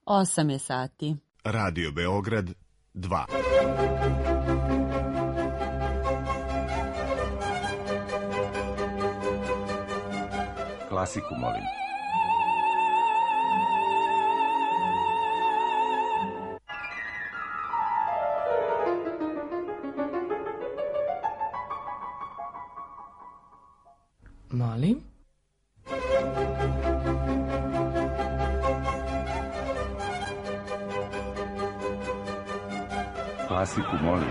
8 je sati. Radio Beograd 2. Klasiku, molim. Molim? Klasiku, molim.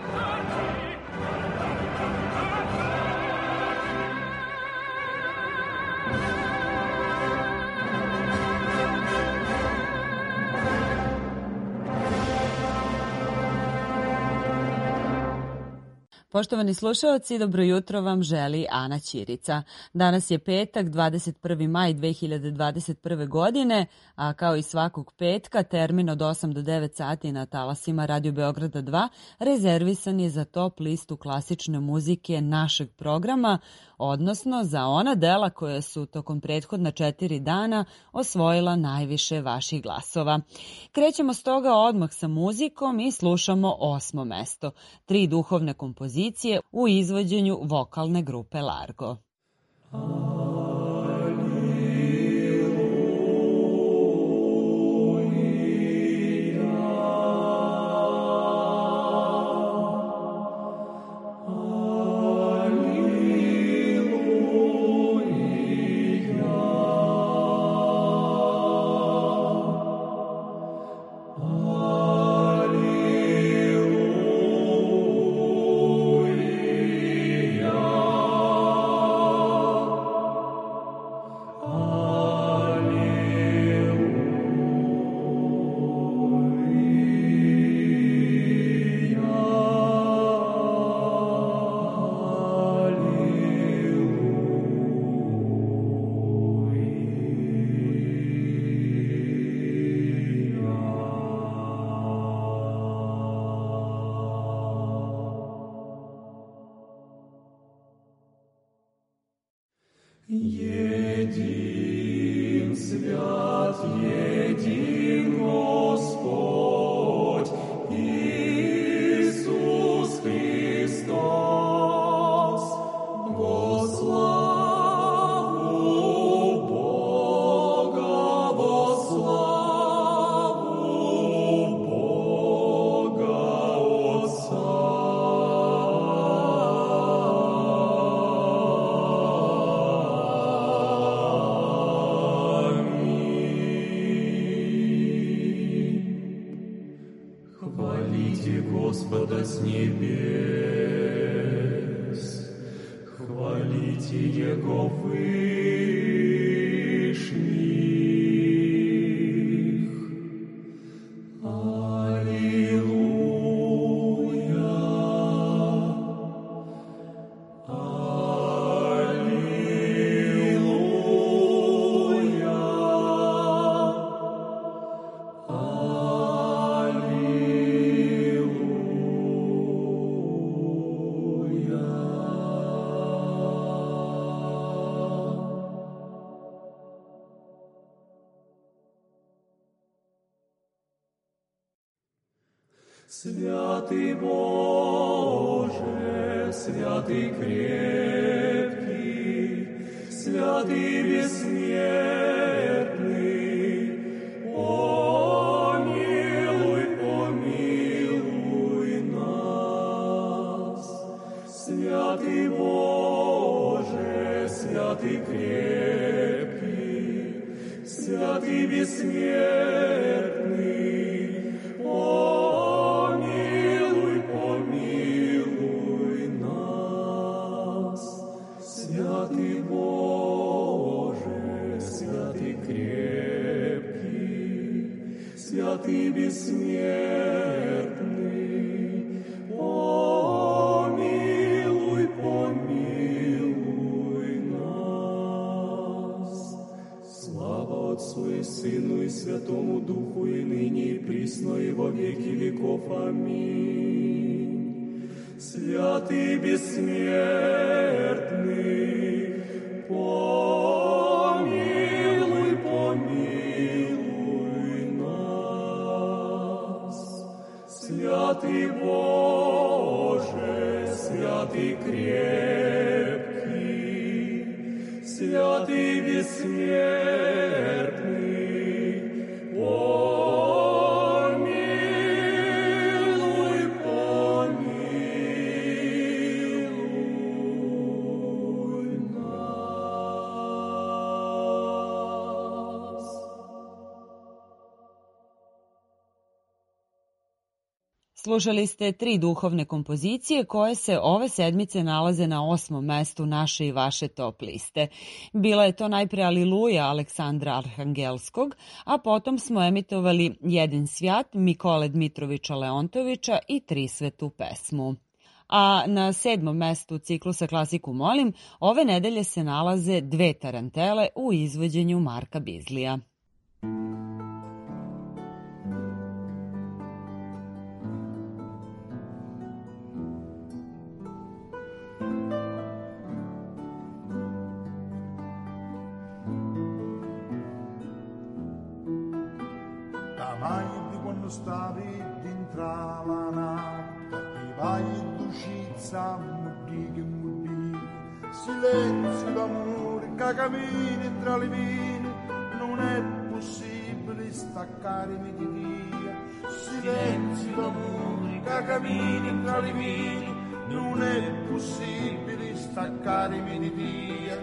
Poštovani slušaoci, dobro jutro vam želi Ana Ćirica. Danas je petak, 21. maj 2021. godine, a kao i svakog petka, termin od 8 do 9 sati na talasima Radio Beograda 2 rezervisan je za top listu klasične muzike našeg programa, odnosno za ona dela koje su tokom prethodna 4 dana osvojila najviše vaših glasova. Krećemo stoga odmah sa muzikom i slušamo 8. mesto, 3 duhovne kompozicije u izvođenju vokalne grupe Largo. Един свят, един Господь, Иисус Христос, во славу Бога, во славу Бога Отца. Господа с небес, хвалите Его вышних. Аллилуйя, Святый Боже, святый крепкий, святый бессмертный, помилуй, помилуй нас. Святый Боже, святый крепкий, святый бессмертный, помилуй, помилуй нас. Святый Боже, святый крепкий, святый бессмертный, помилуй, помилуй нас. Слава Отцу и Сыну и Святому Духу, и ныне и присно, и во веки веков. Аминь. Святый бессмертный, помилуй, помилуй нас. Святый Боже, святый крепкий, святый бессмертный, помилуй, помилуй нас. Slušali ste 3 duhovne kompozicije koje se ove sedmice nalaze na 8. mestu naše i vaše top liste. Bila je to najpre Aliluja Aleksandra Arhangelskog, a potom smo emitovali Jedin svjat Mikole Dmitrovića Leontovića i 3 svetu pesmu. A na 7. mestu ciklusa Klasiku molim, ove nedelje se nalaze 2 tarantele u izvođenju Marka Bizlija. Stavi dintra la nata, ti vai d'uscizza, muddi, silenzio d'amore che cammini tra le vine, non è possibile staccarmi di Dio. Silenzio d'amore che cammini tra le vine, non è possibile staccarmi di Dio.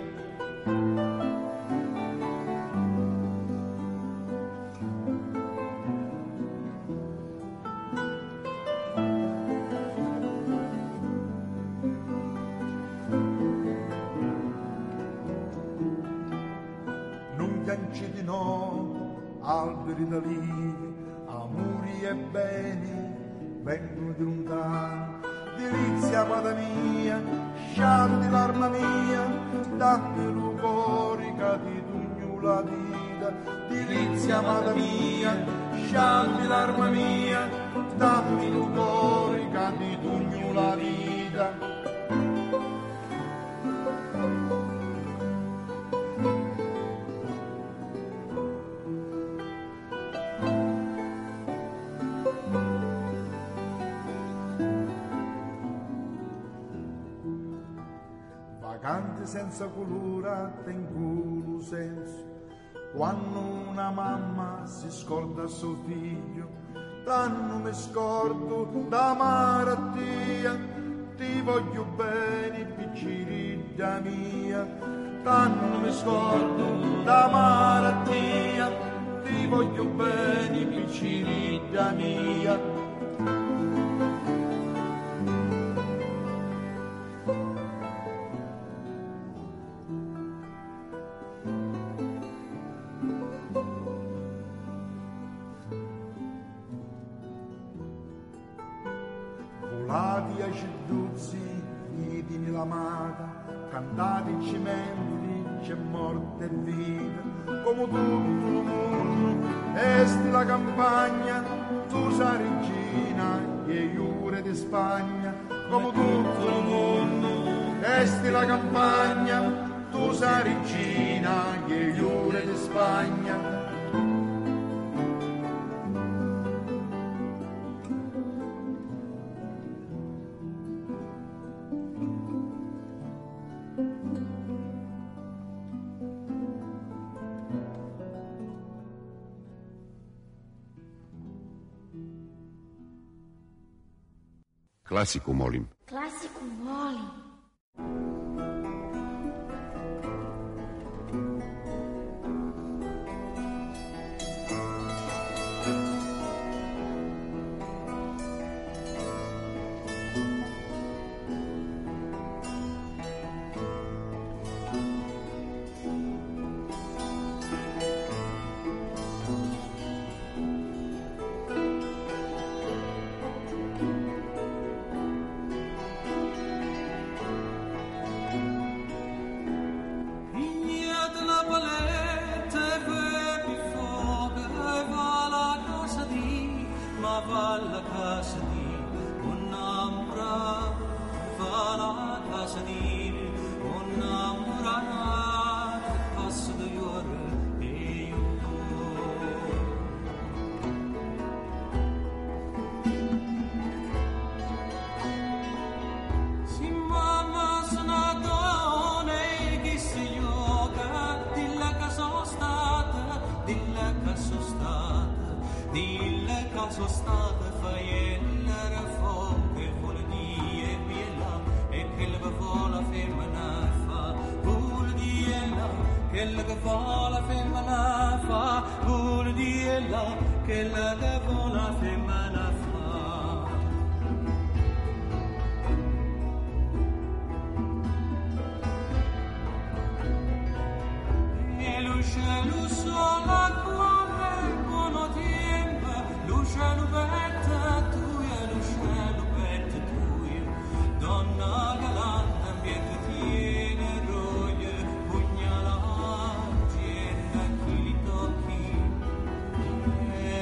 Di no, alberi d'alivi, amori e beni vengono di lontano. Delizia amata mia, scialdi l'arma mia, dammi l'ugorica di tugno la vita. Delizia amata mia, scialdi l'arma mia, dammi l'ugorica di tugno la vita. Vacanti senza colorata in culo senso, quando una mamma si scorda suo figlio, tanto mi scordo da malattia, ti voglio bene picciriglia mia, tanto mi scordo da malattia, ti voglio bene picciriglia mia. Volati ai ceduzzi, idini l'amata, cantati in cimenti, c'è morte e vita, come tutto il mondo, esti la campagna, tu sei regina, e iure di Spagna, come tutto il mondo, esti la campagna, tu sei regina, e iure di Spagna. Klasiku molim. Klasiku molim. dille che sono state faielle che vuol dire bella e che le vuole femmina fa vuol dire che le vuole femmina fa vuol dire che le vuole femmina fa e l'uscello sola come buono tempo l'uscello betta tu e l'uscello betta tu donna galante ambiente tiene roglie pugnalati e da chi li tocchi e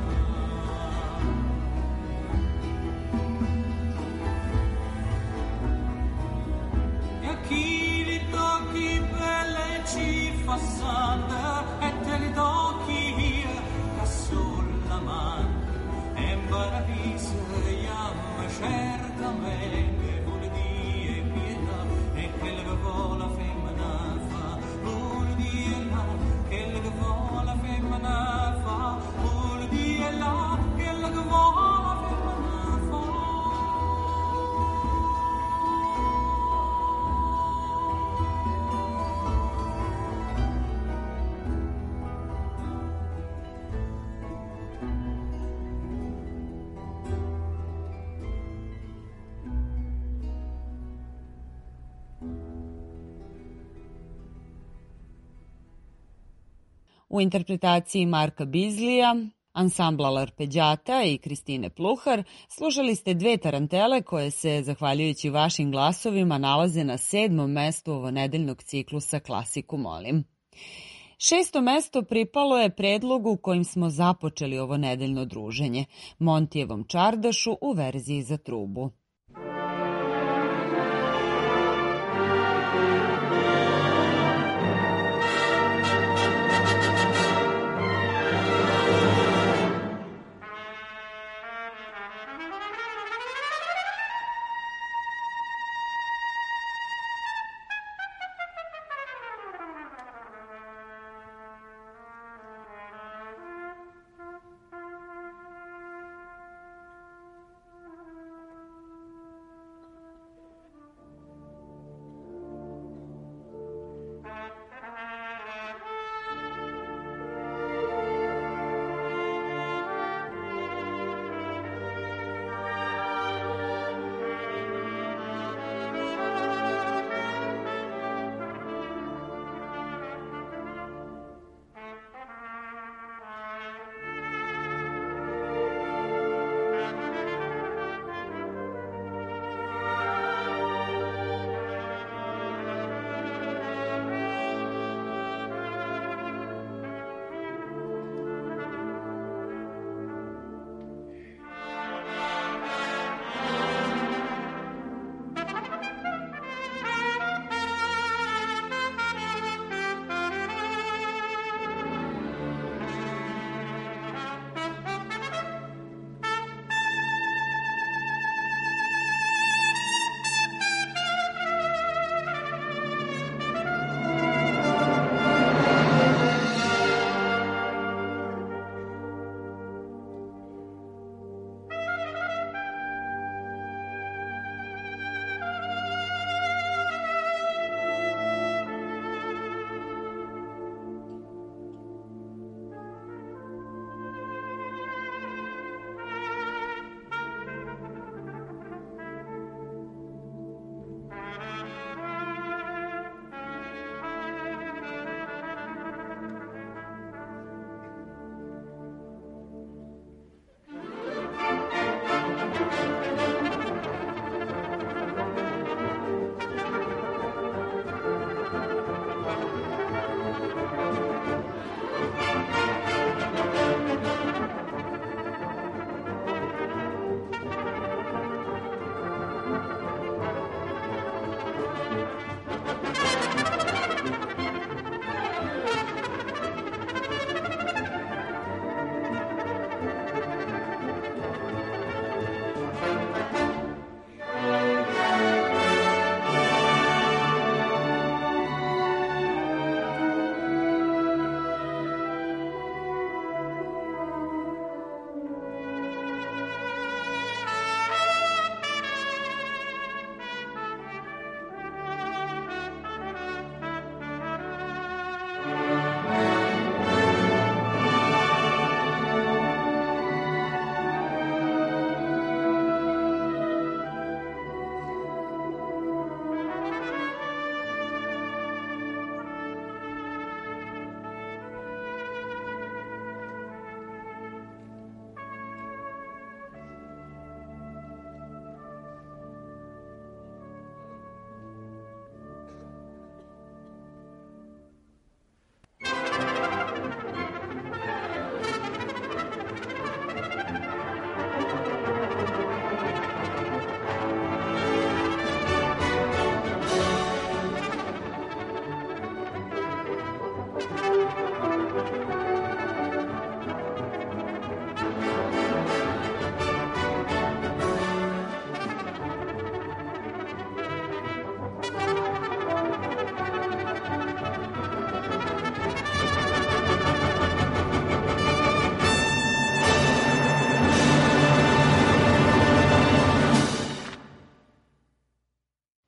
a chi li tocchi belle ci fa sanda e te li tocchi che sulla mano e baravisa yamma certamente vuol dire pietà e che le vuole femmina fa vuol dire che le vuole la femmina fa vuol dire che le vuole la femmina fa U interpretaciji Marka Bizlija, ansambla Larpeđata i Kristine Pluhar slušali ste dve tarantele koje se, zahvaljujući vašim glasovima, nalaze na 7. mestu ovonedeljnog ciklusa Klasiku molim. 6. mesto pripalo je predlogu kojim smo započeli ovo nedeljno druženje, Montijevom čardašu u verziji za trubu.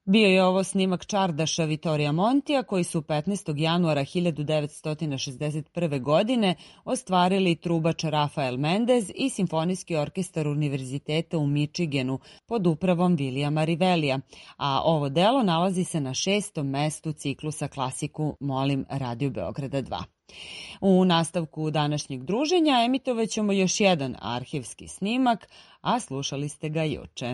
Bio je ovo snimak čardaša Vittorija Montija koji su 15. januara 1961. godine ostvarili trubač Rafael Mendez i Simfonijski orkestar Univerziteta u Michiganu pod upravom Vilijama Rivelija, a ovo delo nalazi se na 6. mestu ciklusa Klasiku Molim Radio Beograda 2. U nastavku današnjeg druženja emitovaćemo još jedan arhivski snimak, a slušali ste ga juče.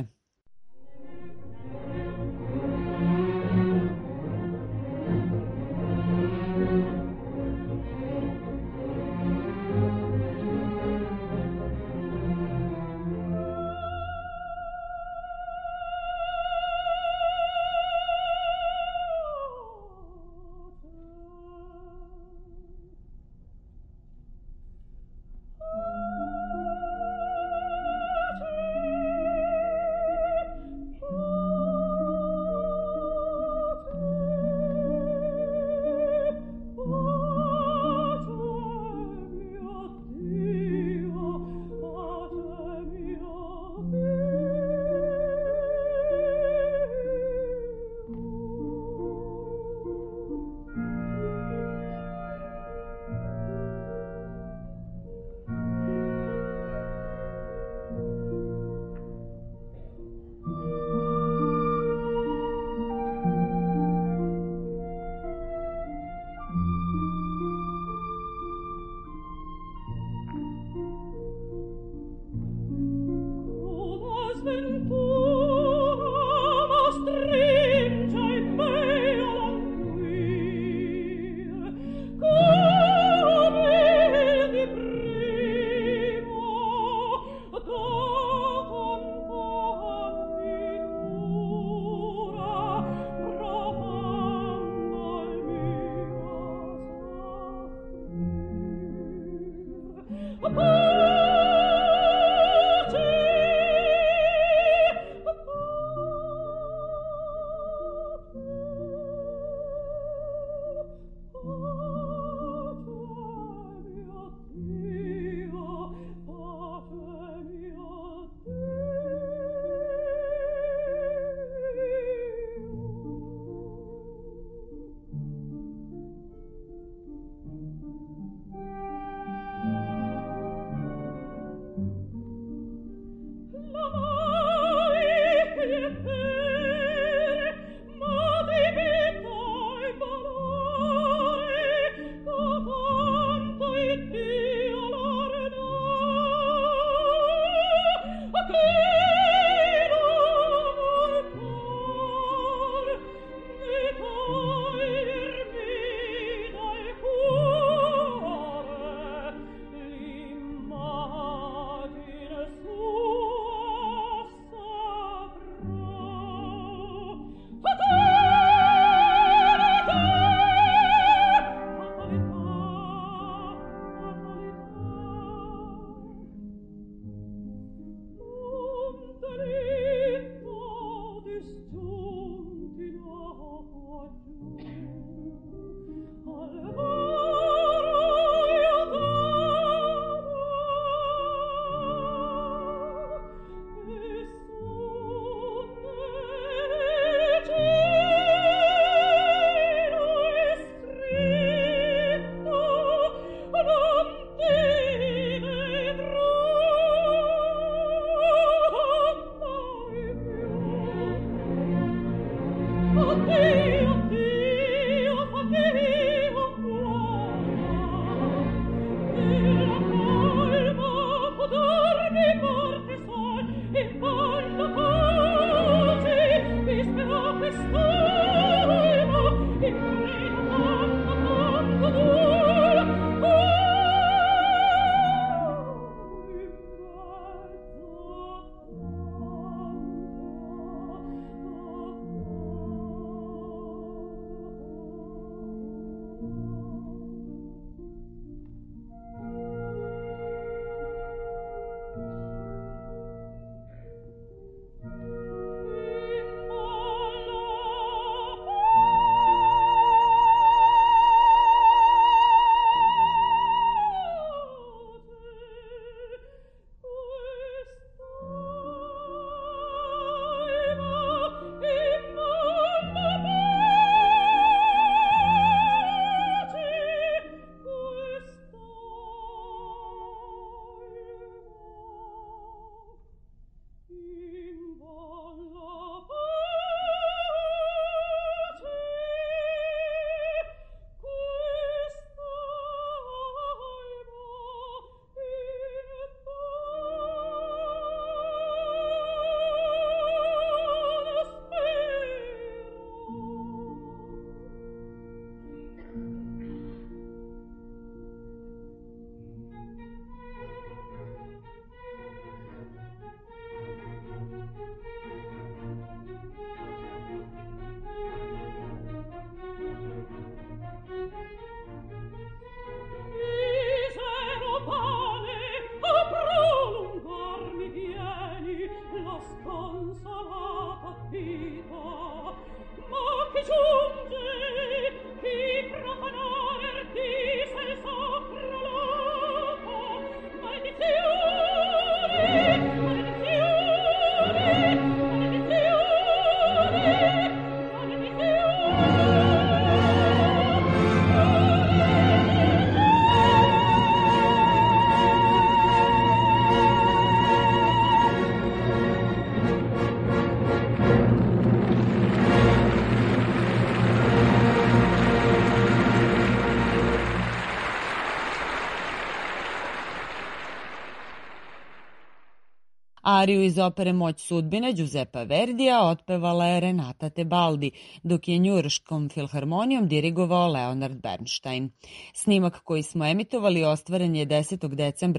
Ariju iz opere Moć sudbine Giuseppa Verdija otpevala je Renata Tebaldi, dok je Njujorškom filharmonijom dirigovao Leonard Bernstein. Snimak koji smo emitovali ostvaren je 10. decembra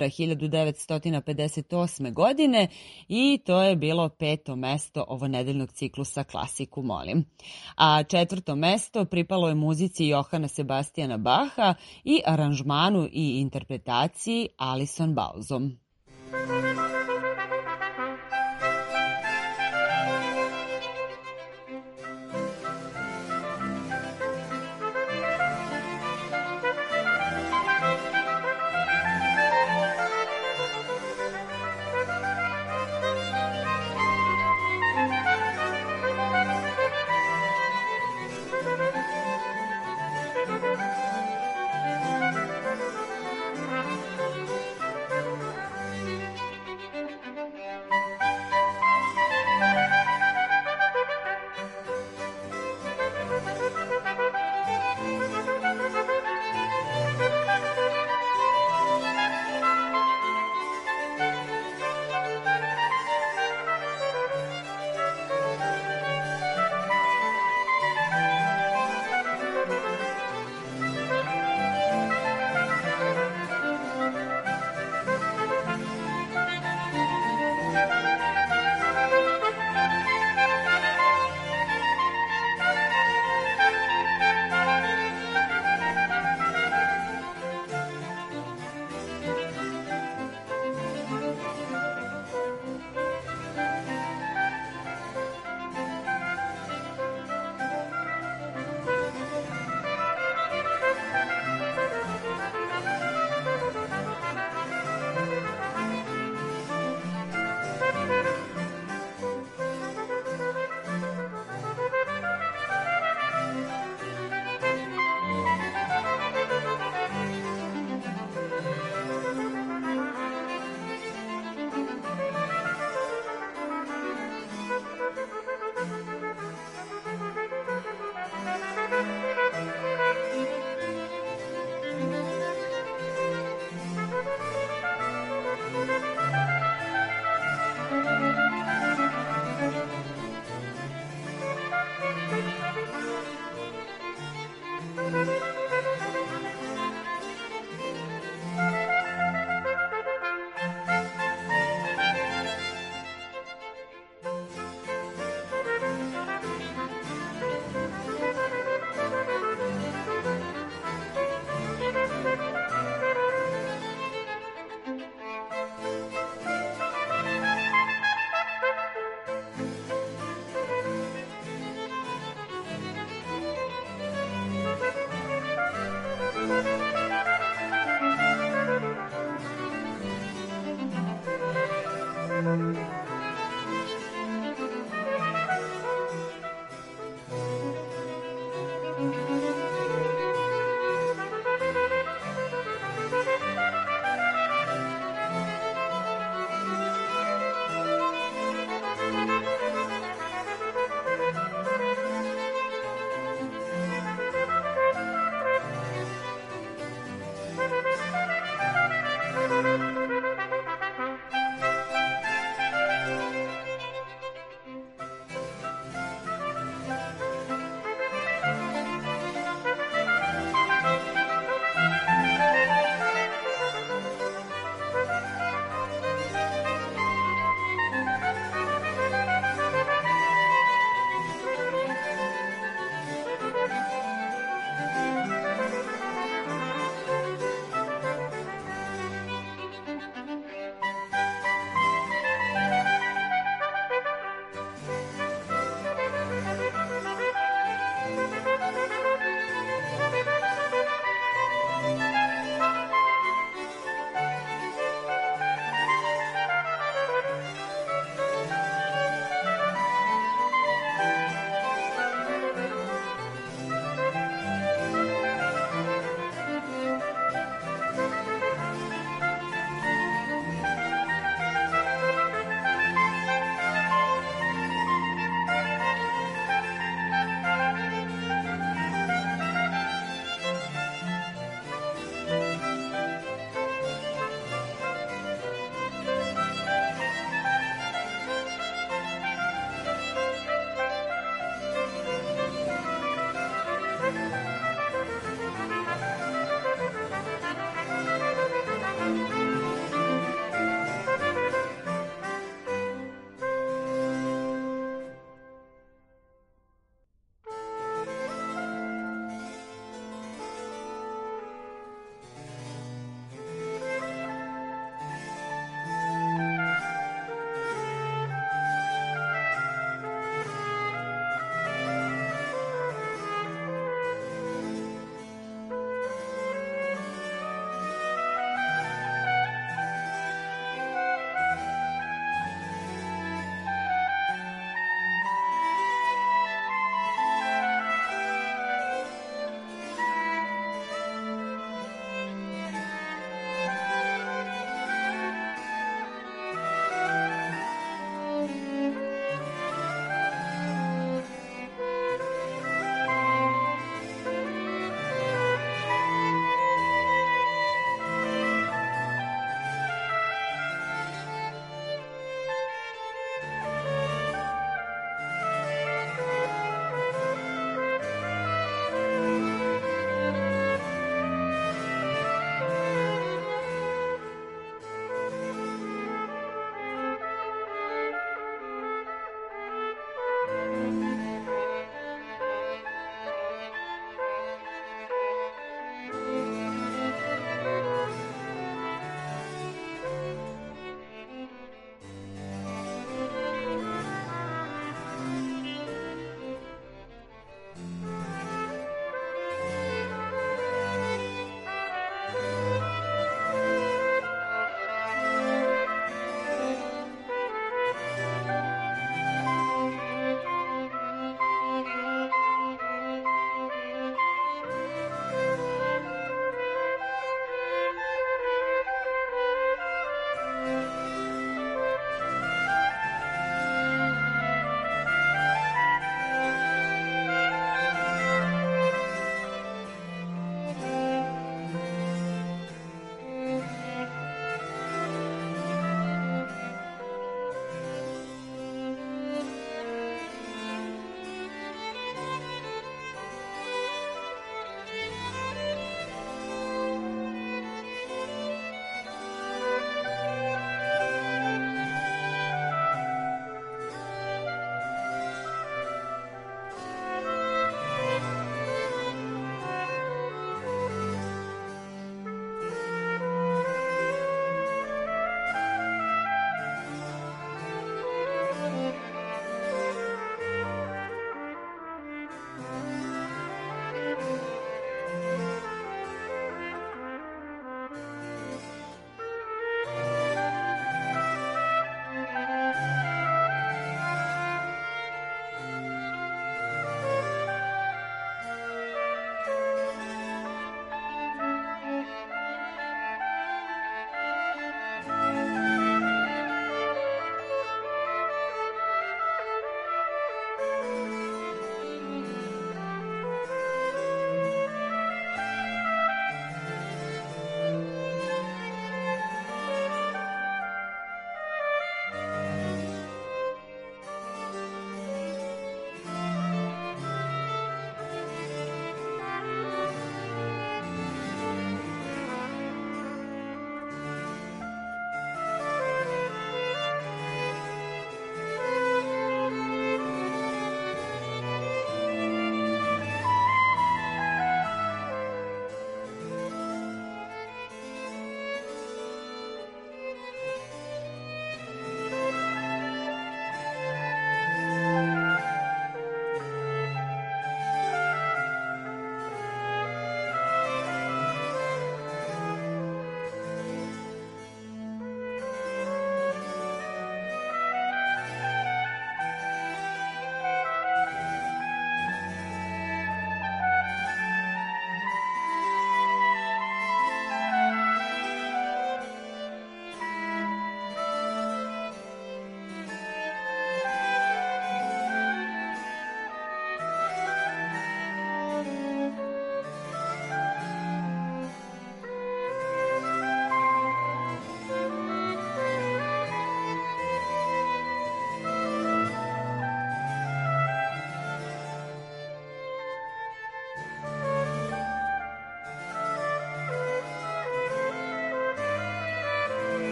1958. godine i to je bilo 5. mesto ovonedeljnog ciklusa Klasiku molim. A 4. mesto pripalo je muzici Johana Sebastijana Baha i aranžmanu i interpretaciji Alison Bauzom.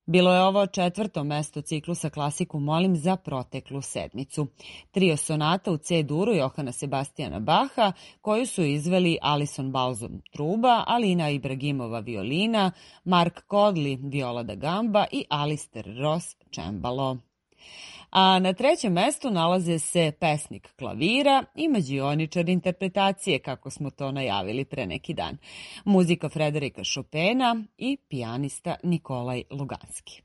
Bilo je ovo 4. mesto ciklusa Klasiku molim za proteklu sedmicu. Trio sonata u C-duru Johana Sebastijana Baha, koju su izveli Alison Balzon truba, Alina Ibragimova violina, Mark Codley viola da gamba i Alistair Ross cembalo. A na 3. mestu nalaze se pesnik klavira i mađioničar interpretacije, kako smo to najavili pre neki dan, muzika Frederika Chopina i pijanista Nikolaj Luganski.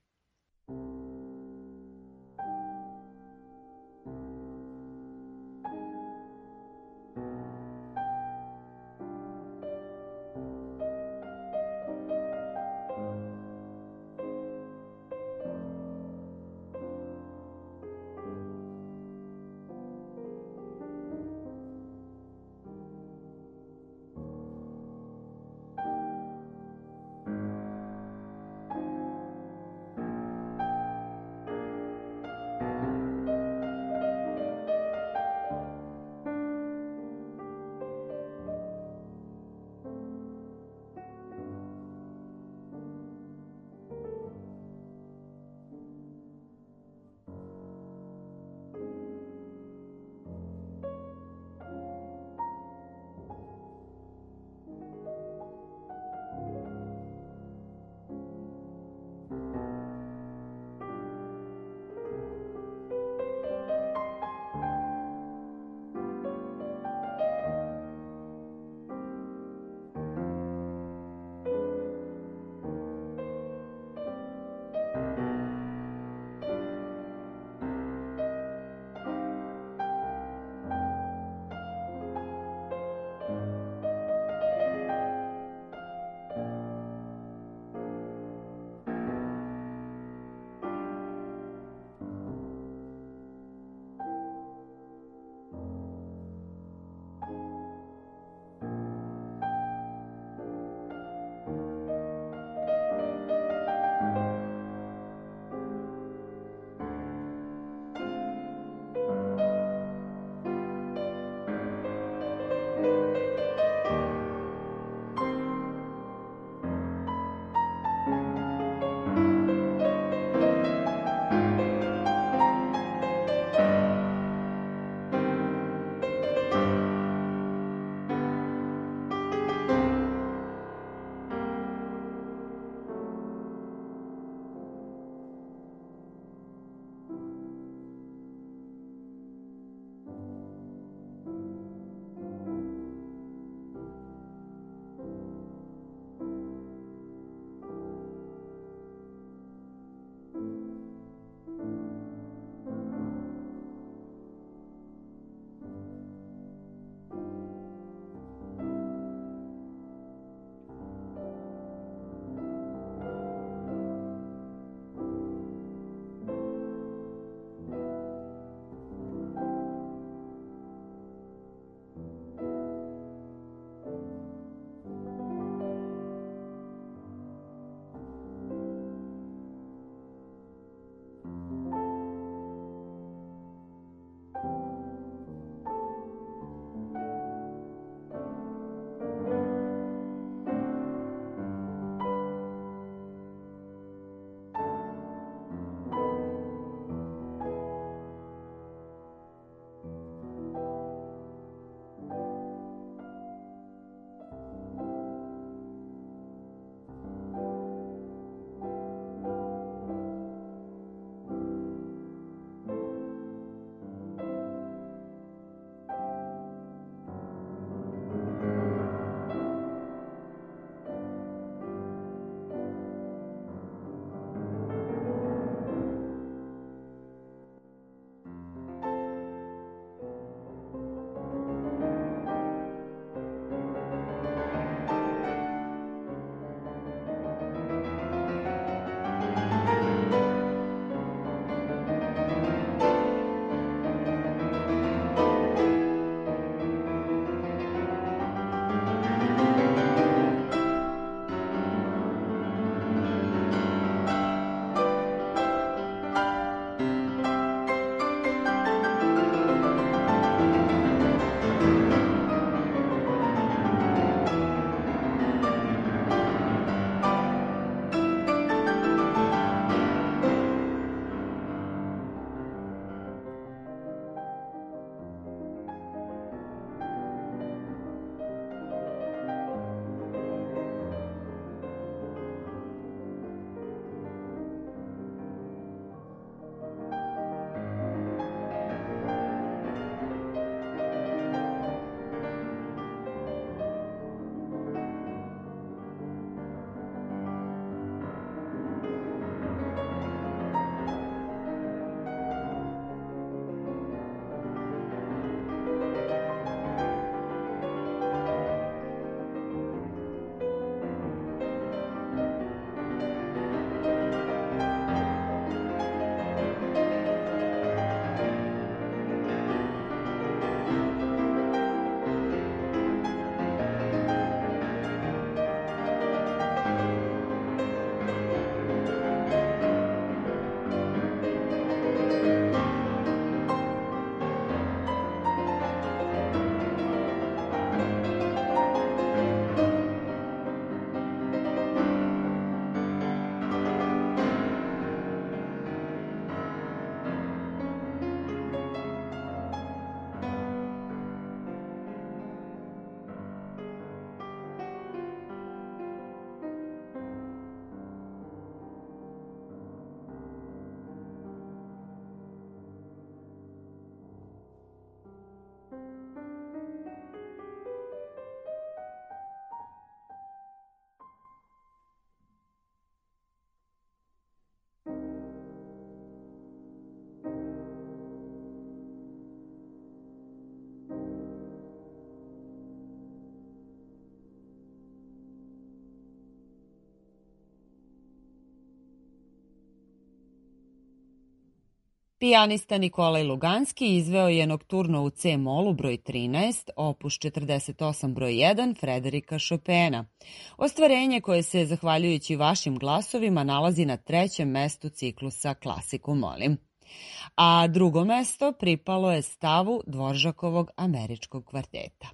Pijanista Nikolaj Luganski izveo je nokturno u C-molu broj 13, opus 48 broj 1 Frederika Chopina. Ostvarenje koje se, zahvaljujući vašim glasovima, nalazi na 3. mestu ciklusa Klasiku molim. A drugo mesto pripalo je stavu Dvoržakovog američkog kvarteta.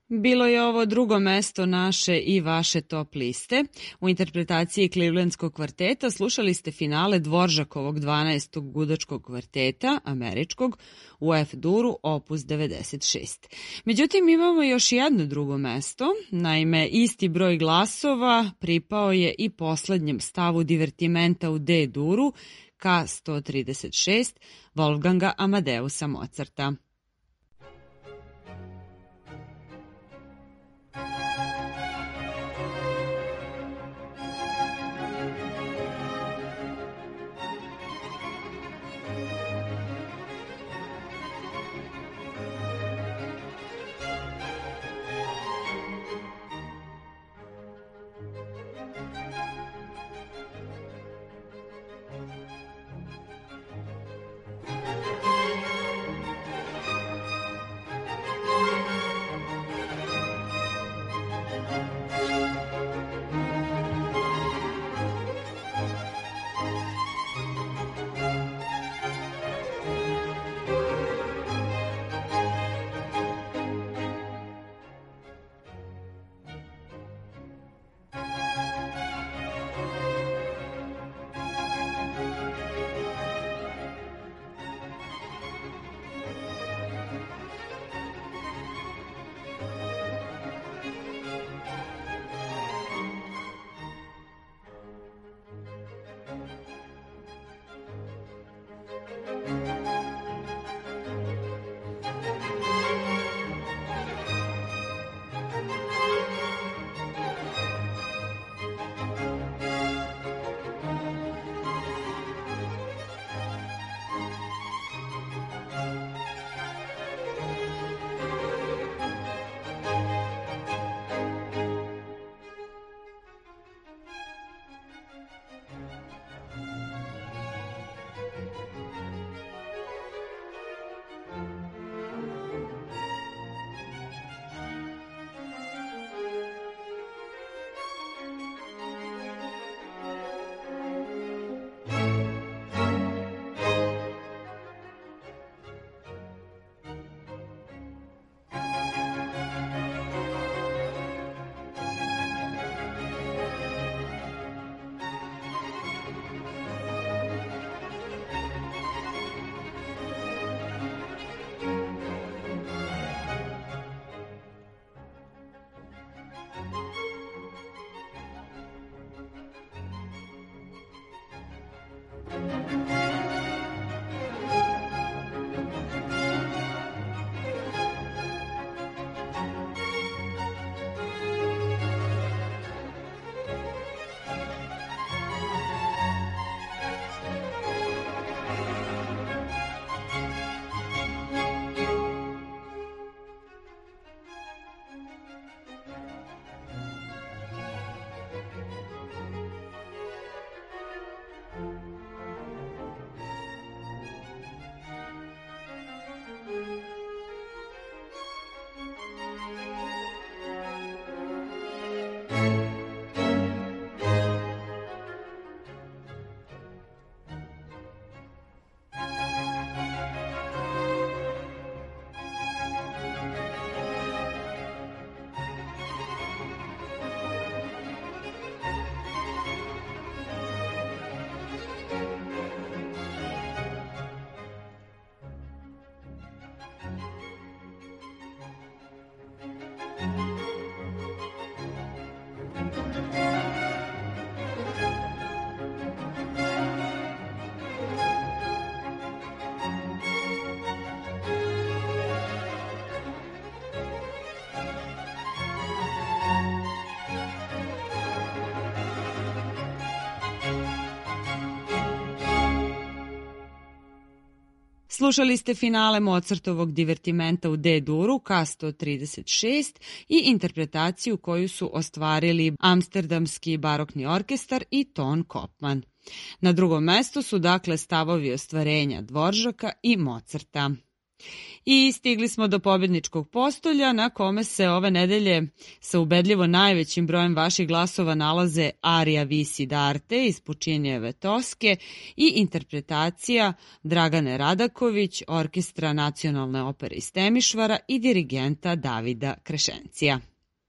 Bilo je ovo drugo mesto naše i vaše top liste. U interpretaciji Clevelandskog kvarteta slušali ste finale Dvoržakovog 12. gudačkog kvarteta, američkog, u F-duru, opus 96. Međutim, imamo još jedno drugo mesto. Naime, isti broj glasova pripao je i poslednjem stavu divertimenta u D-duru, K136, Wolfganga Amadeusa Mozarta. Slušali ste finale Mozartovog divertimenta u D-duru K136 i interpretaciju koju su ostvarili Amsterdamski barokni orkestar i Ton Kopman. Na drugom mestu su dakle stavovi ostvarenja Dvoržaka i Mozarta. I stigli smo do pobjedničkog postolja na kome se ove nedelje sa ubedljivo najvećim brojem vaših glasova nalaze arija Vi Siddharte iz Pučinijeve Toske i interpretacija Dragane Radaković, orkestra Nacionalne opere iz Temišvara i dirigenta Davida Krešencija.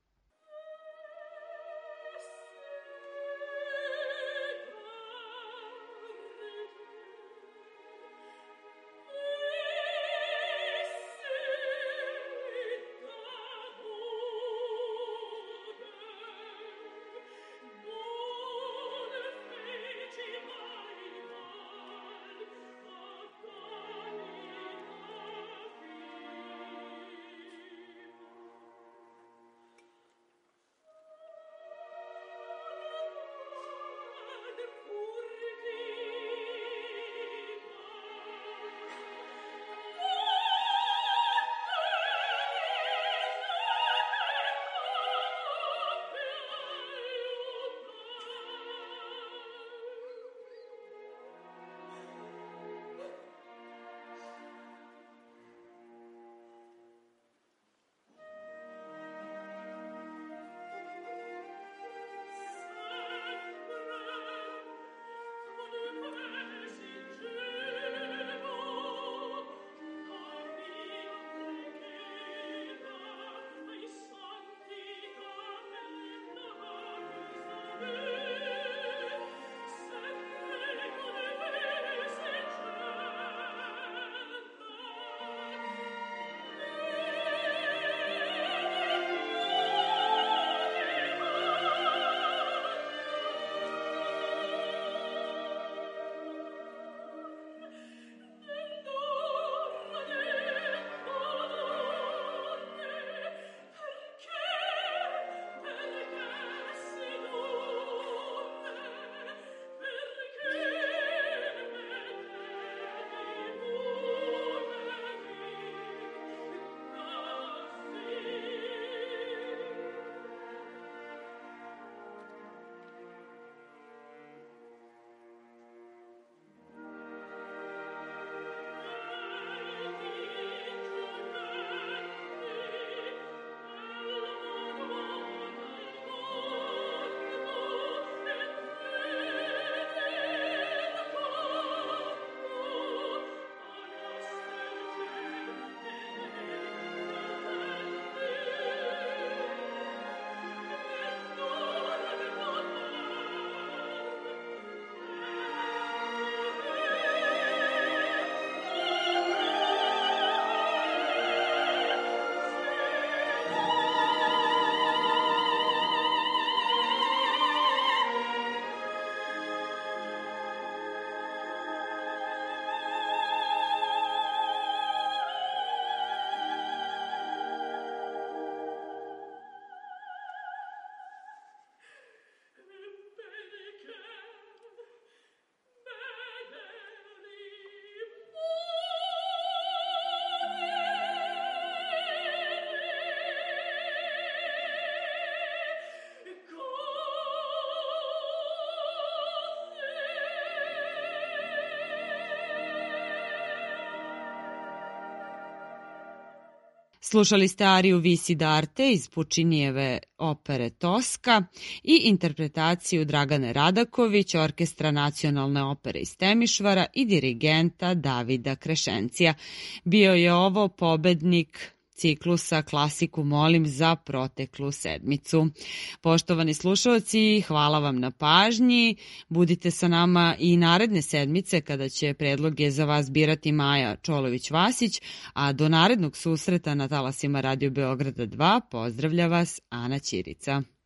Slušali ste ariju Vi Siddharte iz Pučinijeve opere Toska i interpretaciju Dragane Radaković, orkestra Nacionalne opere iz Temišvara i dirigenta Davida Krešencija. Bio je ovo pobednik ciklusa Klasiku molim za proteklu sedmicu. Poštovani slušalci, hvala vam na pažnji. Budite sa nama i naredne sedmice kada će predloge za vas birati Maja Čolović-Vasić, a do narednog susreta na talasima Radio Beograda 2 pozdravlja vas Ana Ćirica.